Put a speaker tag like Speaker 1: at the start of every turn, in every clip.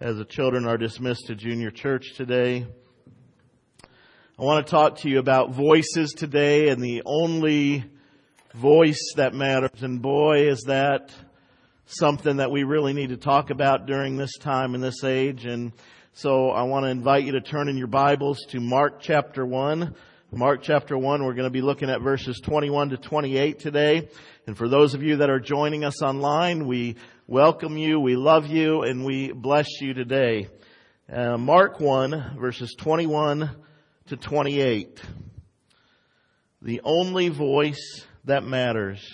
Speaker 1: as the children are dismissed to junior church today. I want to talk to you about voices today and the only voice that matters. And boy, is that something that we really need to talk about during this time and this age. And so I want to invite you to turn in your Bibles to Mark chapter 1. Mark chapter 1, we're going to be looking at verses 21 to 28 today. And for those of you that are joining us online, we welcome you, we love you, and we bless you today. Mark 1, verses 21 to 28. The only voice that matters.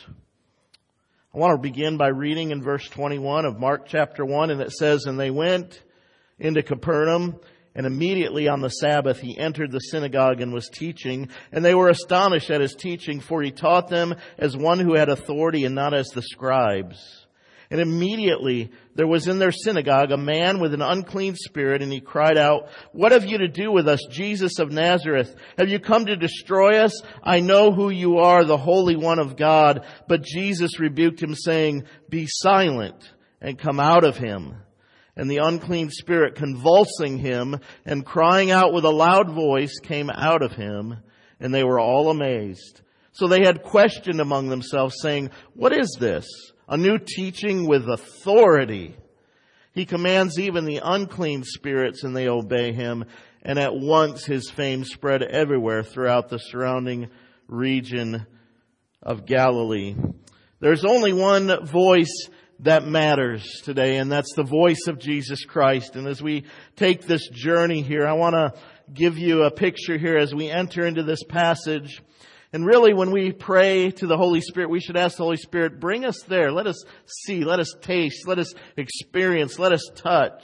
Speaker 1: I want to begin by reading in verse 21 of Mark chapter 1, and it says, "And they went into Capernaum, and immediately on the Sabbath he entered the synagogue and was teaching. And they were astonished at his teaching, for he taught them as one who had authority and not as the scribes. And immediately there was in their synagogue a man with an unclean spirit, and he cried out, 'What have you to do with us, Jesus of Nazareth? Have you come to destroy us? I know who you are, the Holy One of God.' But Jesus rebuked him, saying, 'Be silent and come out of him.' And the unclean spirit, convulsing him and crying out with a loud voice, came out of him, and they were all amazed. So they had questioned among themselves, saying, 'What is this? A new teaching with authority. He commands even the unclean spirits, and they obey him.' And at once his fame spread everywhere throughout the surrounding region of Galilee." There's only one voice that matters today, and that's the voice of Jesus Christ. And as we take this journey here, I want to give you a picture here as we enter into this passage. And really, when we pray to the Holy Spirit, we should ask the Holy Spirit, bring us there. Let us see, let us taste, let us experience, let us touch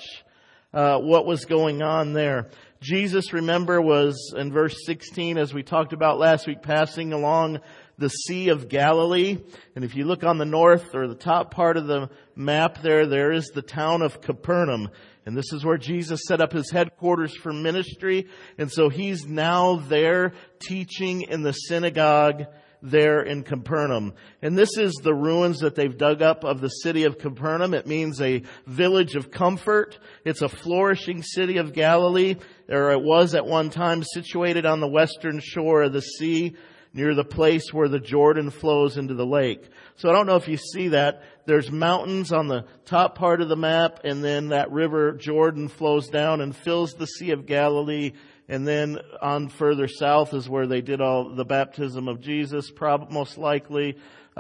Speaker 1: what was going on there. Jesus, remember, was in verse 16, as we talked about last week, passing along the Sea of Galilee. And if you look on the north or the top part of the map there is the town of Capernaum. And this is where Jesus set up his headquarters for ministry. And so he's now there teaching in the synagogue there in Capernaum. And this is the ruins that they've dug up of the city of Capernaum. It means a village of comfort. It's a flourishing city of Galilee, or it was at one time, situated on the western shore of the sea, near the place where the Jordan flows into the lake. So I don't know if you see that. There's mountains on the top part of the map, and then that river Jordan flows down and fills the Sea of Galilee. And then on further south is where they did all the baptism of Jesus, most likely.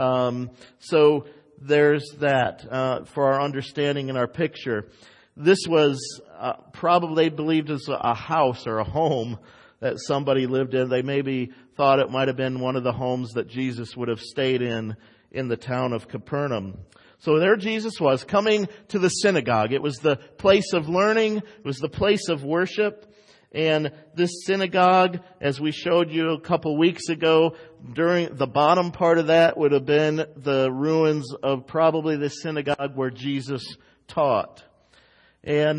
Speaker 1: So there's that for our understanding and our picture. This was probably believed as a house or a home that somebody lived in. They maybe thought it might have been one of the homes that Jesus would have stayed in the town of Capernaum. So there Jesus was, coming to the synagogue. It was the place of learning. It was the place of worship. And this synagogue, as we showed you a couple weeks ago, during the bottom part of that would have been the ruins of probably the synagogue where Jesus taught. And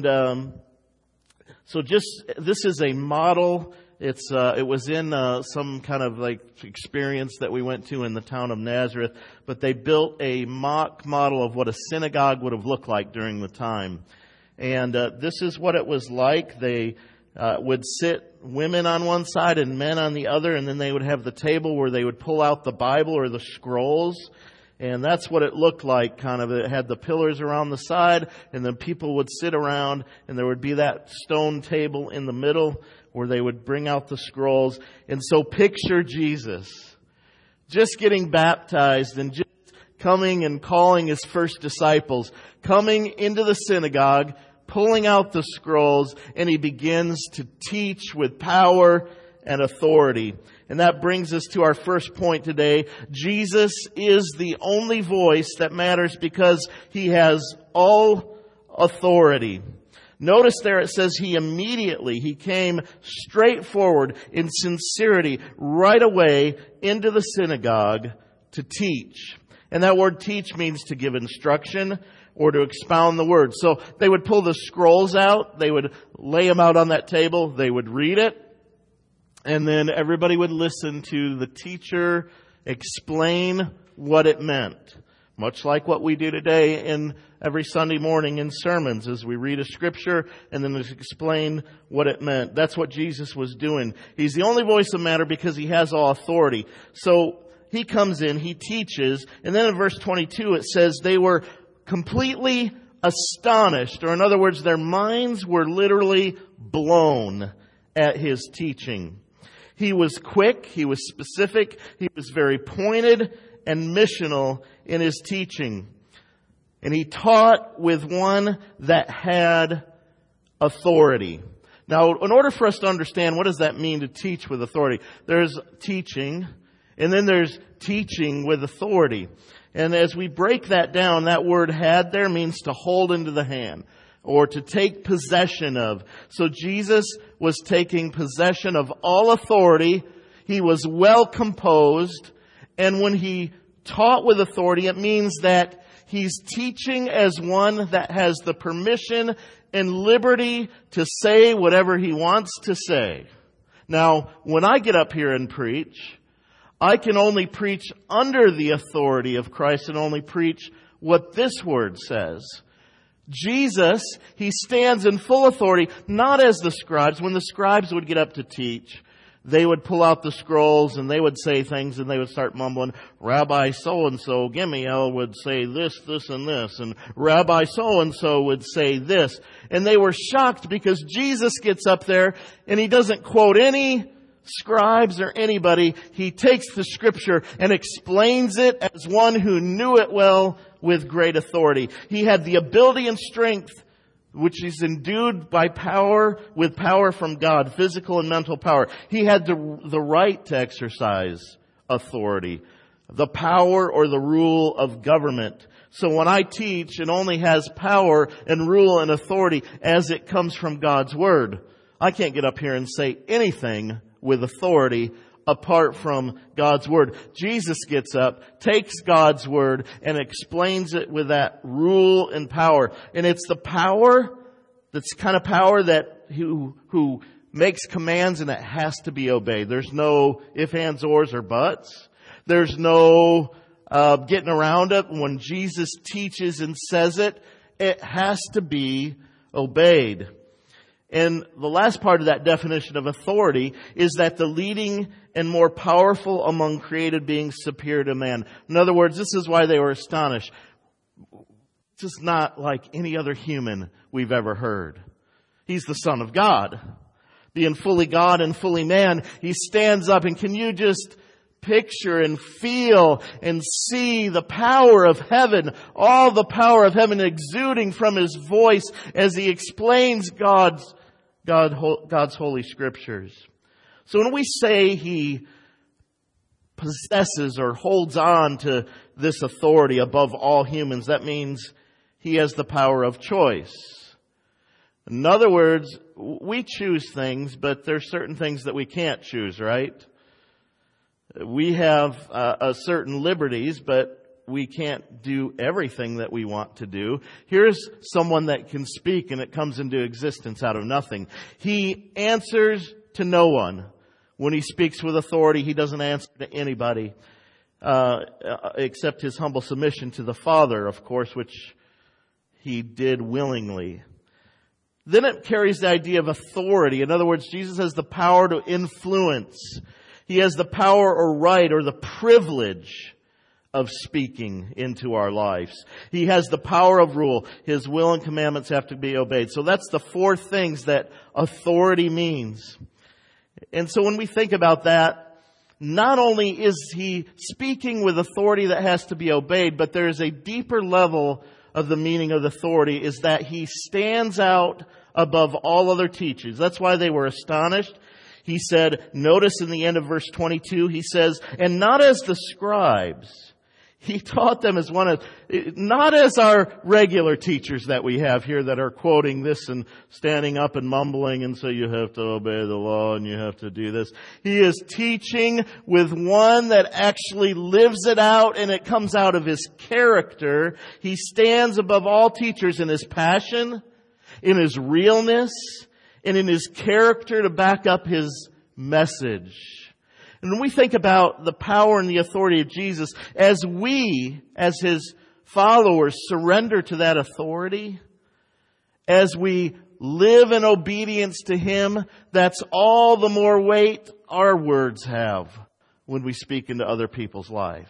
Speaker 1: so this is a model. It was in some kind of like experience that we went to in the town of Nazareth, but they built a mock model of what a synagogue would have looked like during the time. And this is what it was like. They would sit women on one side and men on the other, and then they would have the table where they would pull out the Bible or the scrolls. And that's what it looked like, kind of. It had the pillars around the side, and then people would sit around, and there would be that stone table in the middle where they would bring out the scrolls. And so picture Jesus just getting baptized and just coming and calling his first disciples, coming into the synagogue, pulling out the scrolls, and he begins to teach with power and authority. And that brings us to our first point today. Jesus is the only voice that matters because he has all authority. Notice there it says he came straight forward in sincerity right away into the synagogue to teach. And that word teach means to give instruction or to expound the word. So they would pull the scrolls out, they would lay them out on that table, they would read it, and then everybody would listen to the teacher explain what it meant. Much like what we do today in every Sunday morning in sermons as we read a scripture and then explain what it meant. That's what Jesus was doing. He's the only voice of matter because he has all authority. So he comes in, he teaches, and then in verse 22 it says they were completely astonished, or in other words, their minds were literally blown at his teaching. He was quick, he was specific, he was very pointed and missional in his teaching. And he taught with one that had authority. Now, in order for us to understand what does that mean to teach with authority, there's teaching, and then there's teaching with authority. And as we break that down, that word had there means to hold into the hand or to take possession of. So Jesus was taking possession of all authority. He was well composed. And when he taught with authority, it means that he's teaching as one that has the permission and liberty to say whatever he wants to say. Now, when I get up here and preach, I can only preach under the authority of Christ and only preach what this word says. Jesus, he stands in full authority, not as the scribes. When the scribes would get up to teach, they would pull out the scrolls and they would say things and they would start mumbling, Rabbi so-and-so, Gimiel would say this, this, and this. And Rabbi so-and-so would say this. And they were shocked because Jesus gets up there and he doesn't quote any scribes or anybody. He takes the scripture and explains it as one who knew it well with great authority. He had the ability and strength which is endued by power, with power from God, physical and mental power. He had the right to exercise authority, the power or the rule of government. So when I teach, it only has power and rule and authority as it comes from God's Word. I can't get up here and say anything with authority apart from God's Word. Jesus gets up, takes God's Word, and explains it with that rule and power. And it's the power, that's kind of power that who makes commands and it has to be obeyed. There's no ifs, ands, ors, or buts. There's no getting around it. When Jesus teaches and says it, it has to be obeyed. And the last part of that definition of authority is that the leading and more powerful among created beings superior to man. In other words, this is why they were astonished. Just not like any other human we've ever heard. He's the Son of God. Being fully God and fully man, he stands up, and can you just picture and feel and see the power of heaven, all the power of heaven exuding from his voice as he explains God's holy scriptures. So when we say he possesses or holds on to this authority above all humans, that means he has the power of choice. In other words, we choose things, but there's certain things that we can't choose, right? We have certain liberties, but we can't do everything that we want to do. Here's someone that can speak and it comes into existence out of nothing. He answers to no one. When he speaks with authority, he doesn't answer to anybody except his humble submission to the Father, of course, which he did willingly. Then it carries the idea of authority. In other words, Jesus has the power to influence. He has the power or right or the privilege of speaking into our lives. He has the power of rule. His will and commandments have to be obeyed. So that's the four things that authority means. And so when we think about that, not only is he speaking with authority that has to be obeyed, but there is a deeper level of the meaning of authority, is that he stands out above all other teachers. That's why they were astonished. He said, notice in the end of verse 22, he says, and not as the scribes. He taught them as one of, not as our regular teachers that we have here that are quoting this and standing up and mumbling and so you have to obey the law and you have to do this. He is teaching with one that actually lives it out and it comes out of his character. He stands above all teachers in his passion, in his realness, and in his character to back up his message. And when we think about the power and the authority of Jesus, as we, as his followers surrender to that authority, as we live in obedience to Him, that's all the more weight our words have when we speak into other people's lives.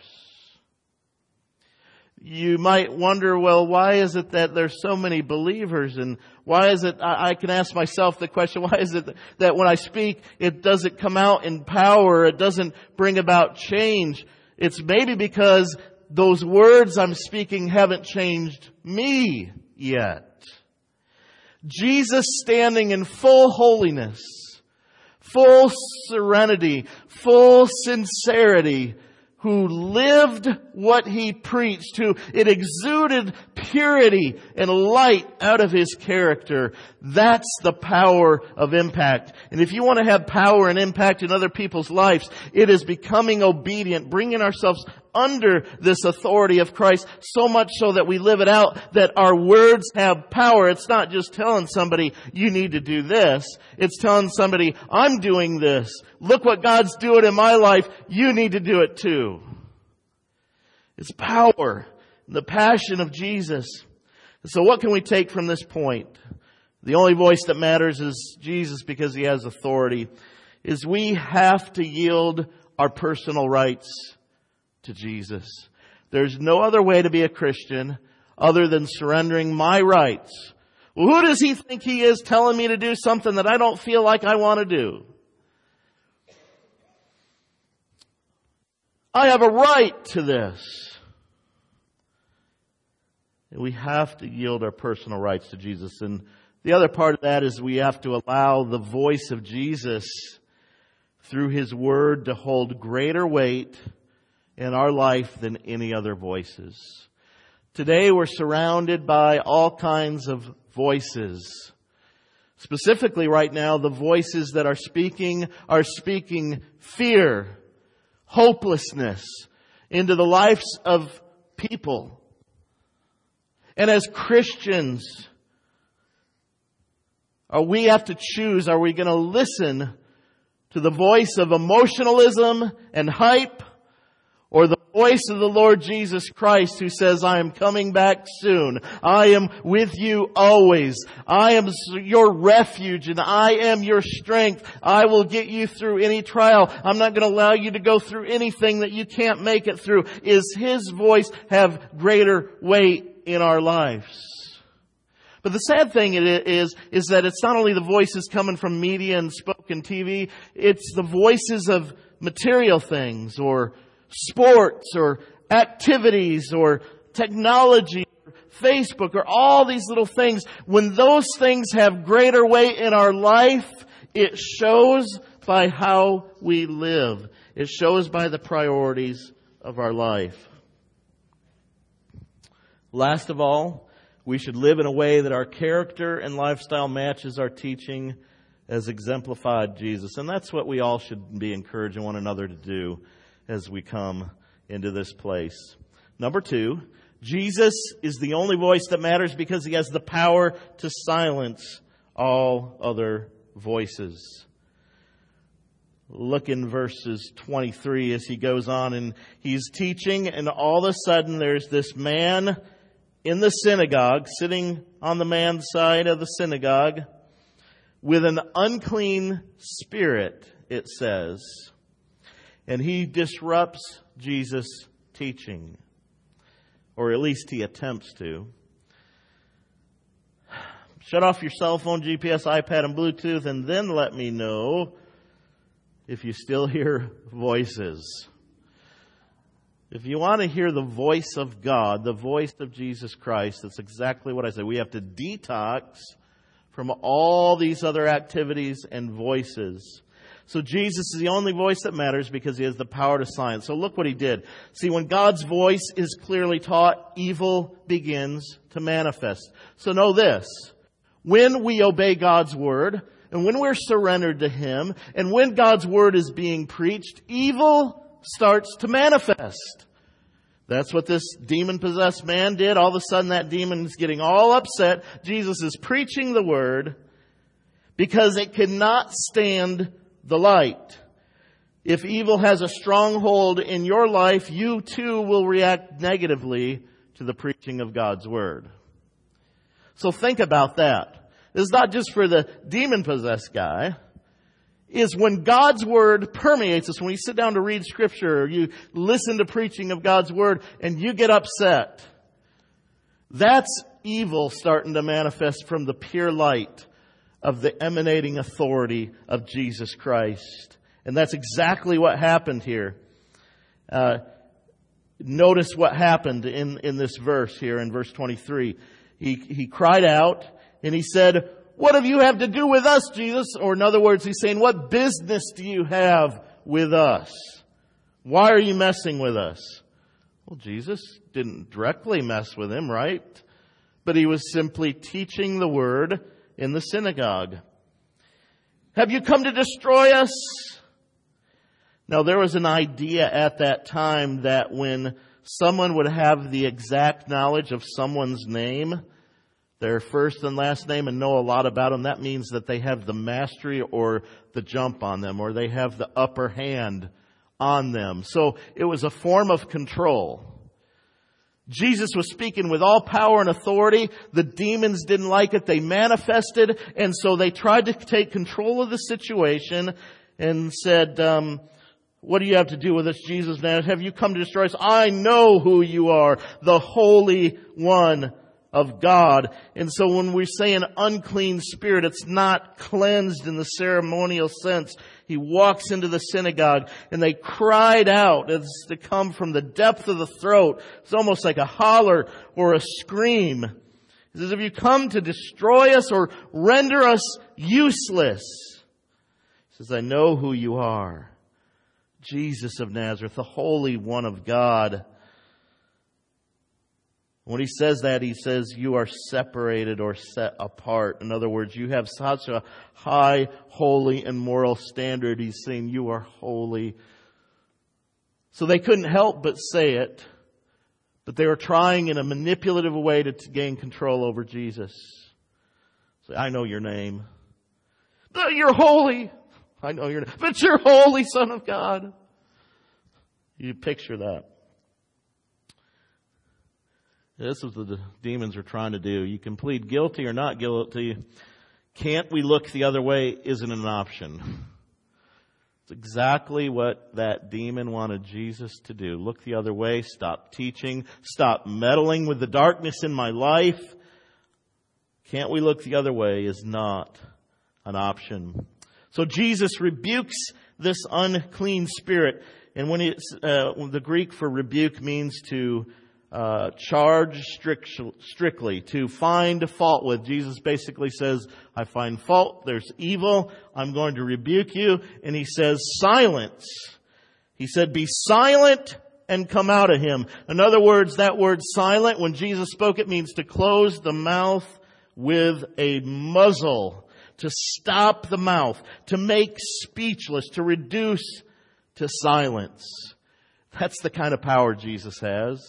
Speaker 1: You might wonder, well, why is it that there's so many believers, and why is it, I can ask myself the question, why is it that when I speak, it doesn't come out in power, it doesn't bring about change? It's maybe because those words I'm speaking haven't changed me yet. Jesus standing in full holiness, full serenity, full sincerity, who lived what He preached, who it exuded purity and light out of His character. That's the power of impact. And if you want to have power and impact in other people's lives, it is becoming obedient, bringing ourselves under this authority of Christ, so much so that we live it out, that our words have power. It's not just telling somebody, you need to do this. It's telling somebody, I'm doing this. Look what God's doing in my life. You need to do it too. It's power, the passion of Jesus. So what can we take from this point? The only voice that matters is Jesus, because He has authority. Is we have to yield our personal rights to Jesus. There's no other way to be a Christian other than surrendering my rights. Well, who does He think He is telling me to do something that I don't feel like I want to do? I have a right to this. And we have to yield our personal rights to Jesus. And the other part of that is we have to allow the voice of Jesus through His Word to hold greater weight in our life than any other voices. Today we're surrounded by all kinds of voices. Specifically right now, the voices that are speaking fear, hopelessness into the lives of people. And as Christians, we have to choose, are we going to listen to the voice of emotionalism and hype, or the voice of the Lord Jesus Christ, who says, I am coming back soon. I am with you always. I am your refuge and I am your strength. I will get you through any trial. I'm not going to allow you to go through anything that you can't make it through. Is His voice have greater weight in our lives? But the sad thing is that it's not only the voices coming from media and spoken TV, it's the voices of material things, or sports, or activities, or technology, or Facebook, or all these little things. When those things have greater weight in our life, it shows by how we live. It shows by the priorities of our life. Last of all, we should live in a way that our character and lifestyle matches our teaching as exemplified Jesus. And that's what we all should be encouraging one another to do as we come into this place. Number 2, Jesus is the only voice that matters because He has the power to silence all other voices. Look in verses 23 as He goes on, and He's teaching, and all of a sudden there's this man in the synagogue, sitting on the man's side of the synagogue, with an unclean spirit, it says. And he disrupts Jesus' teaching. Or at least he attempts to. Shut off your cell phone, GPS, iPad, and Bluetooth, and then let me know if you still hear voices. If you want to hear the voice of God, the voice of Jesus Christ, that's exactly what I said. We have to detox from all these other activities and voices. So Jesus is the only voice that matters because He has the power to silence. So look what He did. See, when God's voice is clearly taught, evil begins to manifest. So know this. When we obey God's Word, and when we're surrendered to Him, and when God's Word is being preached, evil starts to manifest. That's what this demon-possessed man did. All of a sudden that demon is getting all upset. Jesus is preaching the Word because it cannot stand the light. If evil has a stronghold in your life, you too will react negatively to the preaching of God's Word. So think about that. It's not just for the demon-possessed guy. Is when God's Word permeates us, when you sit down to read Scripture, or you listen to preaching of God's Word, and you get upset. That's evil starting to manifest from the pure light of the emanating authority of Jesus Christ. And that's exactly what happened here. Notice what happened in this verse here in verse 23. He cried out and he said, "What do you have to do with us, Jesus?" Or in other words, he's saying, "What business do you have with us? Why are you messing with us?" Well, Jesus didn't directly mess with him, right? But he was simply teaching the Word in the synagogue. "Have you come to destroy us?" Now, there was an idea at that time that when someone would have the exact knowledge of someone's name, their first and last name, and know a lot about them, that means that they have the mastery or the jump on them, or they have the upper hand on them. So it was a form of control. Jesus was speaking with all power and authority. The demons didn't like it. They manifested, and so they tried to take control of the situation and said, "What do you have to do with us, Jesus? Now, have you come to destroy us? I know who you are, the Holy One of God." And so when we say an unclean spirit, it's not cleansed in the ceremonial sense. He walks into the synagogue and they cried out. It's to come from the depth of the throat. It's almost like a holler or a scream. He says, "Have you come to destroy us or render us useless?" He says, "I know who you are. Jesus of Nazareth, the Holy One of God." When he says that, he says, "You are separated or set apart." In other words, you have such a high, holy, and moral standard. He's saying, you are holy. So they couldn't help but say it, but they were trying in a manipulative way to gain control over Jesus. Say, "I know your name." "But you're holy." "I know your name." "But you're holy, Son of God." You picture that. This is what the demons are trying to do. You can plead guilty or not guilty. "Can't we look the other way?" isn't an option. It's exactly what that demon wanted Jesus to do. Look the other way. Stop teaching. Stop meddling with the darkness in my life. "Can't we look the other way?" is not an option. So Jesus rebukes this unclean spirit. And when the Greek for rebuke means to charge strictly, to find fault with. Jesus basically says, "I find fault, there's evil, I'm going to rebuke you." And he says, "Silence." He said, "Be silent and come out of him." In other words, that word silent, when Jesus spoke, it means to close the mouth with a muzzle, to stop the mouth, to make speechless, to reduce to silence. That's the kind of power Jesus has.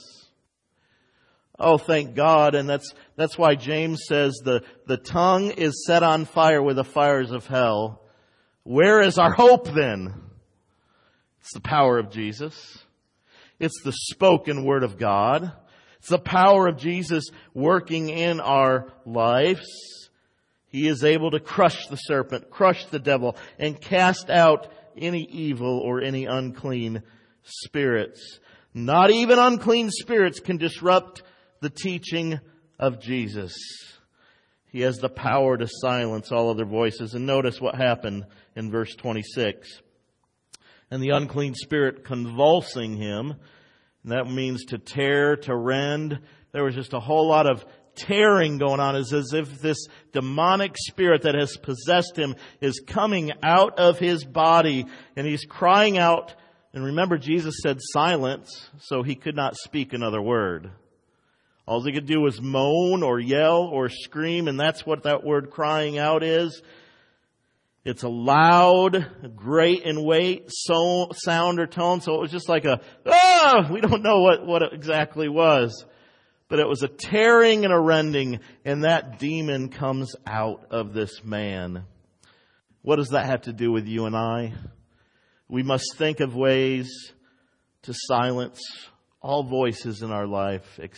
Speaker 1: Oh, thank God. And that's why James says the tongue is set on fire with the fires of hell. Where is our hope then? It's the power of Jesus. It's the spoken word of God. It's the power of Jesus working in our lives. He is able to crush the serpent, crush the devil, and cast out any evil or any unclean spirits. Not even unclean spirits can disrupt the teaching of Jesus. He has the power to silence all other voices. And notice what happened in verse 26. "And the unclean spirit convulsing him," and that means to tear, to rend. There was just a whole lot of tearing going on. It's as if this demonic spirit that has possessed him is coming out of his body, and he's crying out. And remember, Jesus said silence, so he could not speak another word. All he could do was moan or yell or scream, and that's what that word crying out is. It's a loud, great in weight, sound or tone. So it was just like we don't know what it exactly was. But it was a tearing and a rending, and that demon comes out of this man. What does that have to do with you and I? We must think of ways to silence all voices in our life except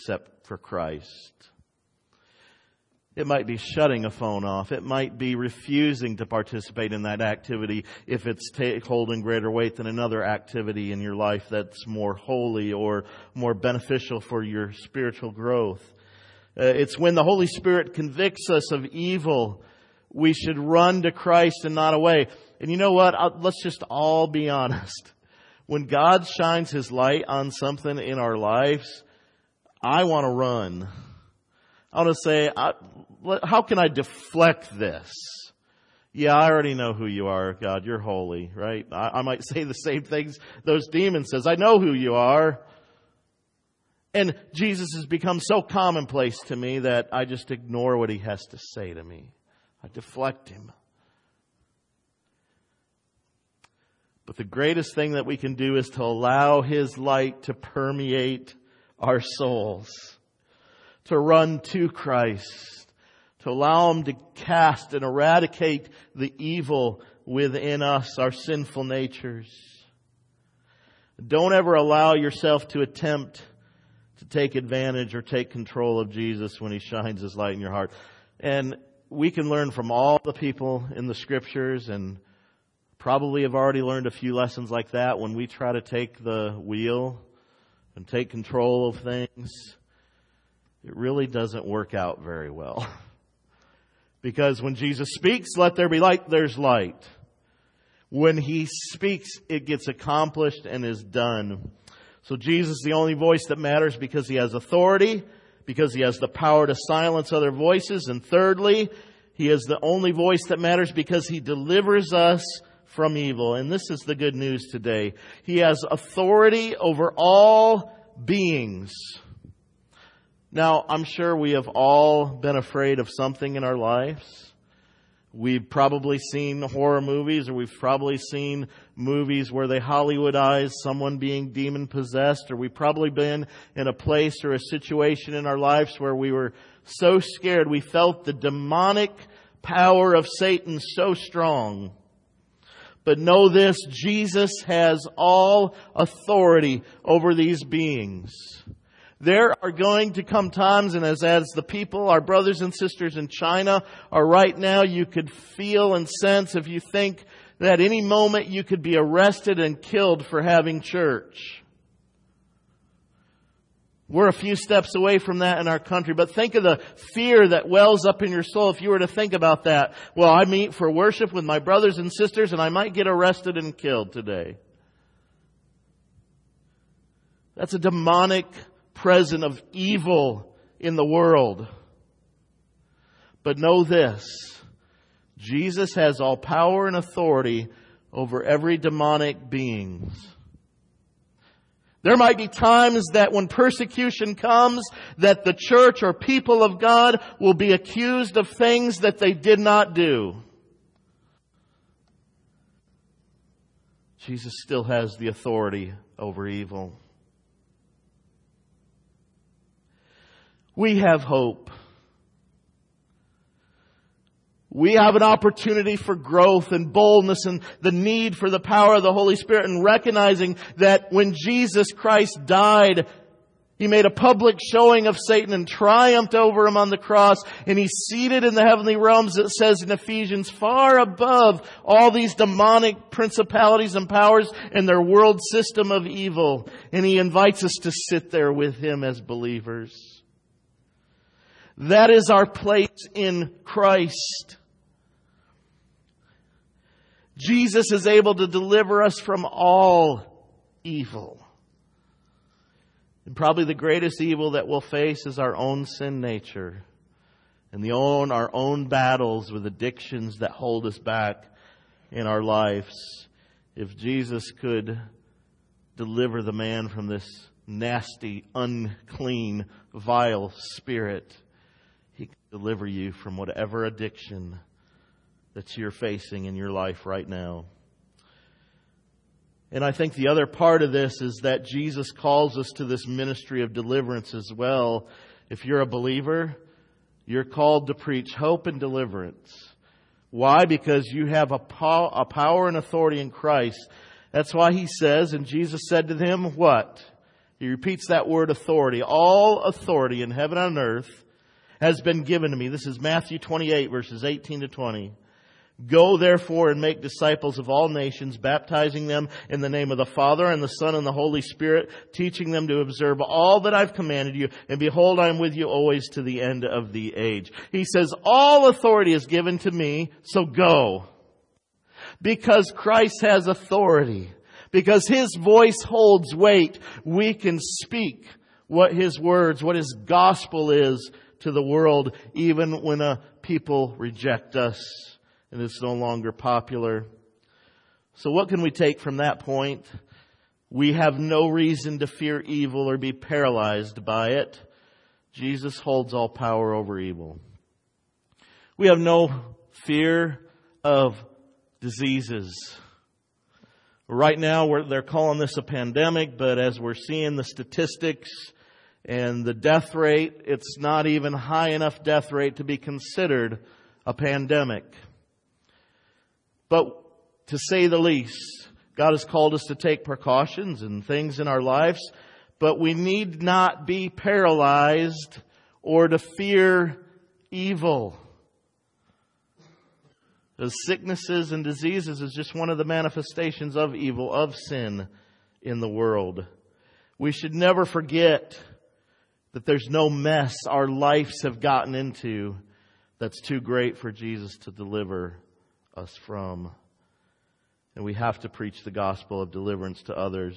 Speaker 1: for Christ. It might be shutting a phone off. It might be refusing to participate in that activity if it's holding greater weight than another activity in your life that's more holy or more beneficial for your spiritual growth. It's when the Holy Spirit convicts us of evil, we should run to Christ and not away. And you know what? Let's just all be honest. When God shines His light on something in our lives, I want to run. I want to say, how can I deflect this? Yeah, I already know who you are, God. You're holy, right? I might say the same things those demons says. I know who you are. And Jesus has become so commonplace to me that I just ignore what He has to say to me. I deflect Him. But the greatest thing that we can do is to allow His light to permeate our souls. To run to Christ. To allow Him to cast and eradicate the evil within us, our sinful natures. Don't ever allow yourself to attempt to take advantage or take control of Jesus when He shines His light in your heart. And we can learn from all the people in the Scriptures, and probably have already learned a few lessons like that when we try to take the wheel and take control of things. It really doesn't work out very well. Because when Jesus speaks, let there be light, there's light. When He speaks, it gets accomplished and is done. So Jesus is the only voice that matters because He has authority, because He has the power to silence other voices. And thirdly, He is the only voice that matters because He delivers us from evil. And this is the good news today. He has authority over all beings. Now, I'm sure we have all been afraid of something in our lives. We've probably seen horror movies, or we've probably seen movies where they Hollywoodize someone being demon-possessed, or we've probably been in a place or a situation in our lives where we were so scared we felt the demonic power of Satan so strong. But know this, Jesus has all authority over these beings. There are going to come times, and as the people, our brothers and sisters in China are right now, you could feel and sense, if you think that any moment you could be arrested and killed for having church. We're a few steps away from that in our country, but think of the fear that wells up in your soul if you were to think about that. Well, I meet for worship with my brothers and sisters, and I might get arrested and killed today. That's a demonic presence of evil in the world. But know this, Jesus has all power and authority over every demonic being. There might be times that when persecution comes, that the church or people of God will be accused of things that they did not do. Jesus still has the authority over evil. We have hope. We have an opportunity for growth and boldness and the need for the power of the Holy Spirit, and recognizing that when Jesus Christ died, He made a public showing of Satan and triumphed over him on the cross, and He's seated in the heavenly realms, it says in Ephesians, far above all these demonic principalities and powers and their world system of evil. And He invites us to sit there with Him as believers. That is our place in Christ. Jesus is able to deliver us from all evil. And probably the greatest evil that we'll face is our own sin nature. And our own battles with addictions that hold us back in our lives. If Jesus could deliver the man from this nasty, unclean, vile spirit, He can deliver you from whatever addiction that you're facing in your life right now. And I think the other part of this is that Jesus calls us to this ministry of deliverance as well. If you're a believer, you're called to preach hope and deliverance. Why? Because you have a power and authority in Christ. That's why He says, and Jesus said to them, what? He repeats that word authority. All authority in heaven and on earth has been given to me. This is Matthew 28, verses 18 to 20. Go therefore and make disciples of all nations, baptizing them in the name of the Father and the Son and the Holy Spirit, teaching them to observe all that I've commanded you. And behold, I am with you always to the end of the age. He says, all authority is given to me, so go. Because Christ has authority. Because His voice holds weight, we can speak what His words, what His gospel is to the world, even when people reject us and it's no longer popular. So what can we take from that point? We have no reason to fear evil or be paralyzed by it. Jesus holds all power over evil. We have no fear of diseases. Right now, they're calling this a pandemic, but as we're seeing the statistics and the death rate, it's not even high enough death rate to be considered a pandemic. But to say the least, God has called us to take precautions and things in our lives, but we need not be paralyzed or to fear evil. The sicknesses and diseases is just one of the manifestations of evil, of sin in the world. We should never forget that there's no mess our lives have gotten into that's too great for Jesus to deliver us from. And we have to preach the gospel of deliverance to others.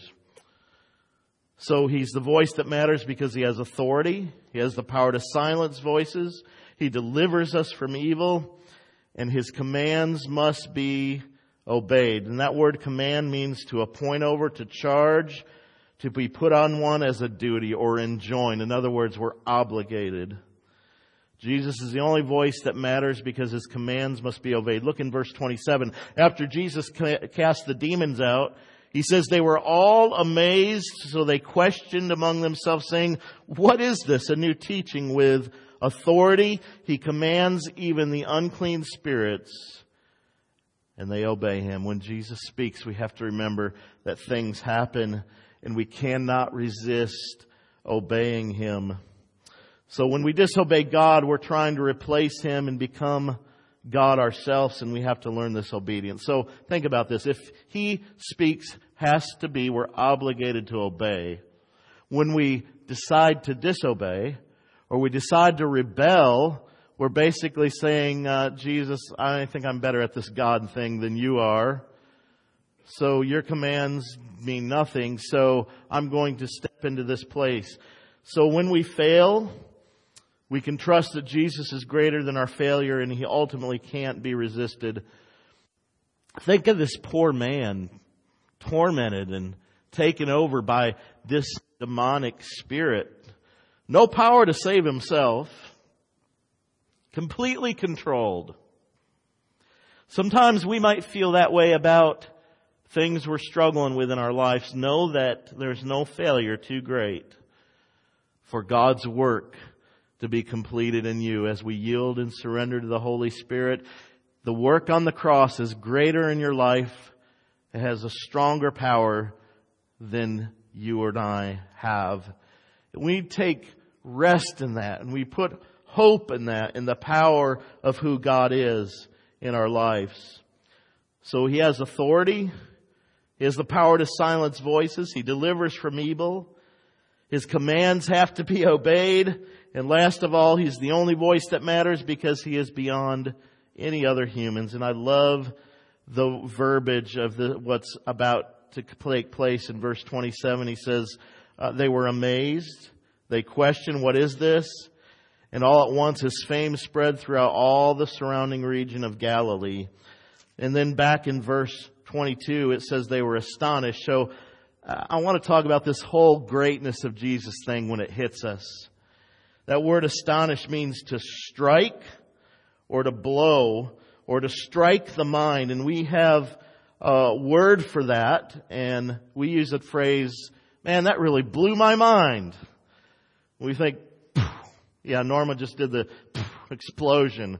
Speaker 1: So He's the voice that matters because He has authority. He has the power to silence voices. He delivers us from evil. And His commands must be obeyed. And that word command means to appoint over, to charge, to be put on one as a duty or enjoined. In other words, we're obligated. Jesus is the only voice that matters because His commands must be obeyed. Look in verse 27. After Jesus cast the demons out, He says they were all amazed, so they questioned among themselves, saying, what is this? A new teaching with authority. He commands even the unclean spirits, and they obey Him. When Jesus speaks, we have to remember that things happen, and we cannot resist obeying Him. So when we disobey God, we're trying to replace Him and become God ourselves, and we have to learn this obedience. So think about this. If He speaks, has to be, we're obligated to obey. When we decide to disobey, or we decide to rebel, we're basically saying, Jesus, I think I'm better at this God thing than you are. So your commands mean nothing, so I'm going to step into this place. So when we fail, we can trust that Jesus is greater than our failure and He ultimately can't be resisted. Think of this poor man, tormented and taken over by this demonic spirit. No power to save himself. Completely controlled. Sometimes we might feel that way about things we're struggling with in our lives. Know that there's no failure too great for God's work to be completed in you as we yield and surrender to the Holy Spirit. The work on the cross is greater in your life. It has a stronger power than you and I have. We take rest in that, and we put hope in that, in the power of who God is in our lives. So He has authority. He has the power to silence voices. He delivers from evil. His commands have to be obeyed. And last of all, He's the only voice that matters because He is beyond any other humans. And I love the verbiage of what's about to take place in verse 27. He says, they were amazed. They questioned, what is this? And all at once His fame spread throughout all the surrounding region of Galilee. And then back in verse 22, it says they were astonished. So I want to talk about this whole greatness of Jesus thing when it hits us. That word astonished means to strike or to blow or to strike the mind. And we have a word for that. And we use the phrase, man, that really blew my mind. We think, yeah, Norma just did the explosion.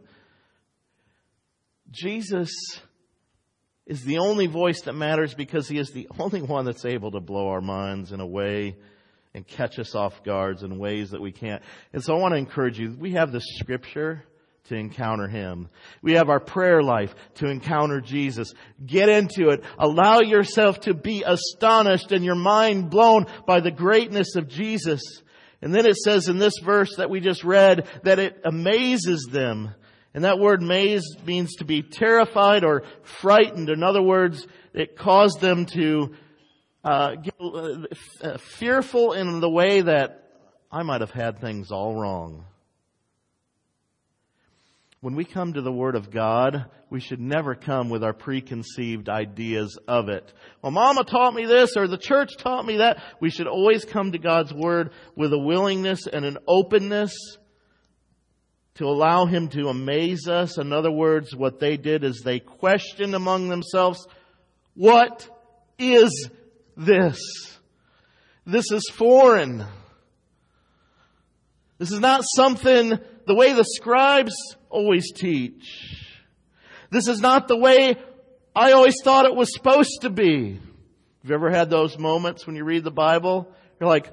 Speaker 1: Jesus is the only voice that matters because He is the only one that's able to blow our minds in a way and catch us off guards in ways that we can't. And so I want to encourage you, we have this scripture to encounter Him. We have our prayer life to encounter Jesus. Get into it. Allow yourself to be astonished and your mind blown by the greatness of Jesus. And then it says in this verse that we just read that it amazes them. And that word amaze means to be terrified or frightened. In other words, it caused them to get fearful in the way that I might have had things all wrong. When we come to the Word of God, we should never come with our preconceived ideas of it. Well, Mama taught me this, or the church taught me that. We should always come to God's Word with a willingness and an openness to allow Him to amaze us. In other words, what they did is they questioned among themselves, what is this? This is foreign. This is not something the way the scribes always teach. This is not the way I always thought it was supposed to be. Have you ever had those moments when you read the Bible? You're like,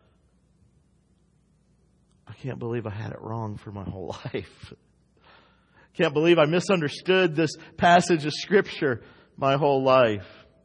Speaker 1: I can't believe I had it wrong for my whole life. Can't believe I misunderstood this passage of Scripture my whole life.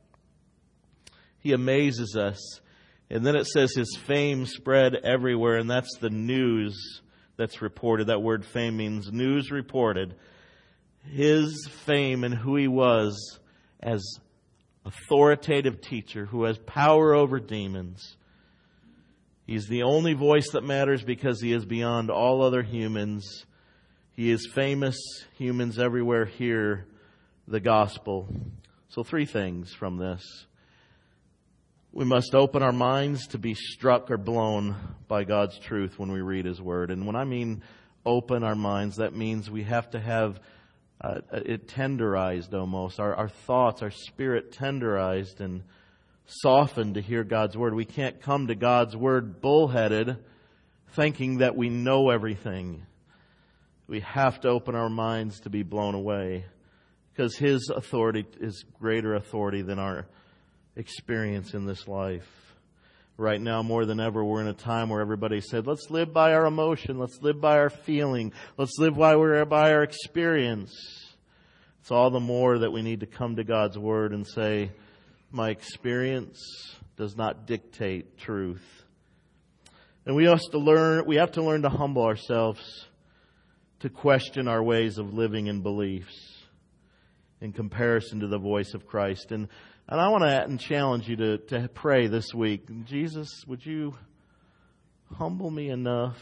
Speaker 1: He amazes us. And then it says His fame spread everywhere, and that's the news that's reported. That word fame means news reported. His fame and who He was as authoritative teacher who has power over demons. He's the only voice that matters because He is beyond all other humans. He is famous. Humans everywhere hear the gospel. So 3 things from this. We must open our minds to be struck or blown by God's truth when we read His Word. And when I mean open our minds, that means we have to have it tenderized almost. Our thoughts, our spirit tenderized and softened to hear God's Word. We can't come to God's Word bullheaded, thinking that we know everything. We have to open our minds to be blown away, because His authority is greater authority than our experience in this life. Right now, more than ever, we're in a time where everybody said, let's live by our emotion, let's live by our feeling, let's live by our experience. It's all the more that we need to come to God's Word and say, my experience does not dictate truth. And we have to learn to humble ourselves to question our ways of living and beliefs in comparison to the voice of Christ. And I want to challenge you to pray this week. Jesus, would you humble me enough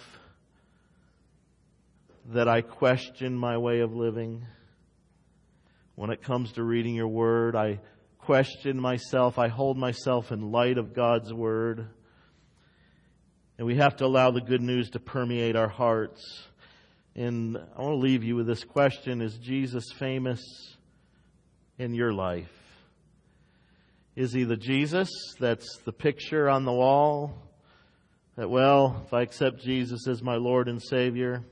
Speaker 1: that I question my way of living? When it comes to reading your Word, I question myself. I hold myself in light of God's Word. And we have to allow the good news to permeate our hearts. And I want to leave you with this question. Is Jesus famous in your life? Is He the Jesus that's the picture on the wall? That, well, if I accept Jesus as my Lord and Savior?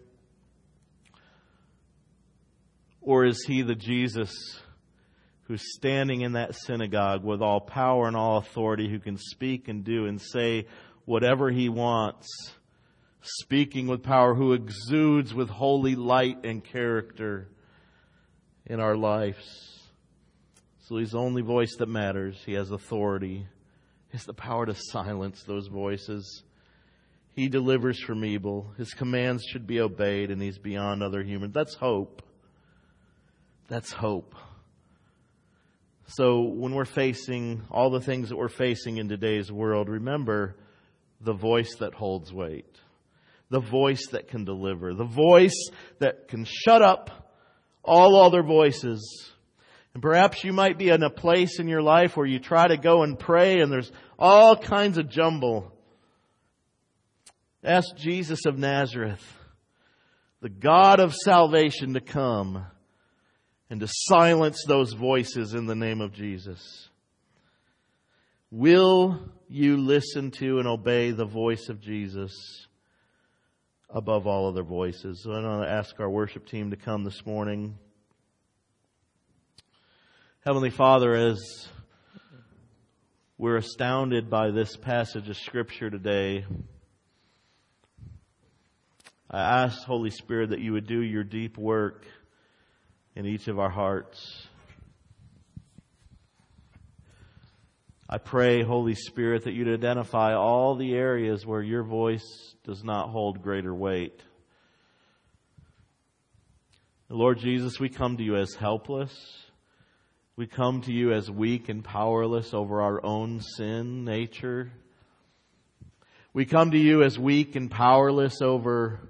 Speaker 1: Or is He the Jesus who's standing in that synagogue with all power and all authority, who can speak and do and say whatever He wants, speaking with power, who exudes with holy light and character in our lives? So He's the only voice that matters. He has authority. He has the power to silence those voices. He delivers from evil. His commands should be obeyed, and He's beyond other humans. That's hope. That's hope. So when we're facing all the things that we're facing in today's world, remember the voice that holds weight. The voice that can deliver. The voice that can shut up all other voices. And perhaps you might be in a place in your life where you try to go and pray and there's all kinds of jumble. Ask Jesus of Nazareth, the God of salvation, to come and to silence those voices in the name of Jesus. Will you listen to and obey the voice of Jesus above all other voices? So I want to ask our worship team to come this morning. Heavenly Father, as we're astounded by this passage of Scripture today, I ask, Holy Spirit, that you would do your deep work in each of our hearts. I pray, Holy Spirit, that you'd identify all the areas where your voice does not hold greater weight. Lord Jesus, we come to you as helpless. We come to you as weak and powerless over our own sin nature. We come to you as weak and powerless over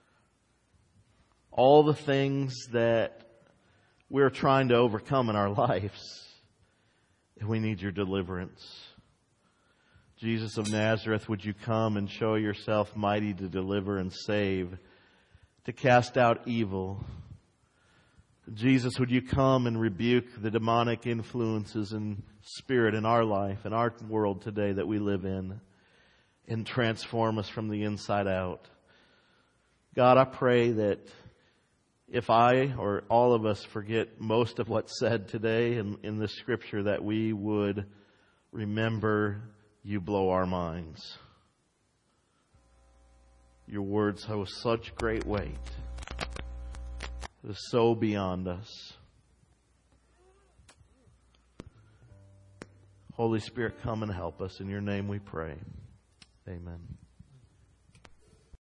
Speaker 1: all the things that we're trying to overcome in our lives. And we need your deliverance. Jesus of Nazareth, would you come and show yourself mighty to deliver and save, to cast out evil? Jesus, would you come and rebuke the demonic influences and spirit in our life, in our world today that we live in, and transform us from the inside out? God, I pray that if I or all of us forget most of what's said today in this Scripture, that we would remember you blow our minds. Your words have such great weight. It is so beyond us. Holy Spirit, come and help us. In your name we pray. Amen.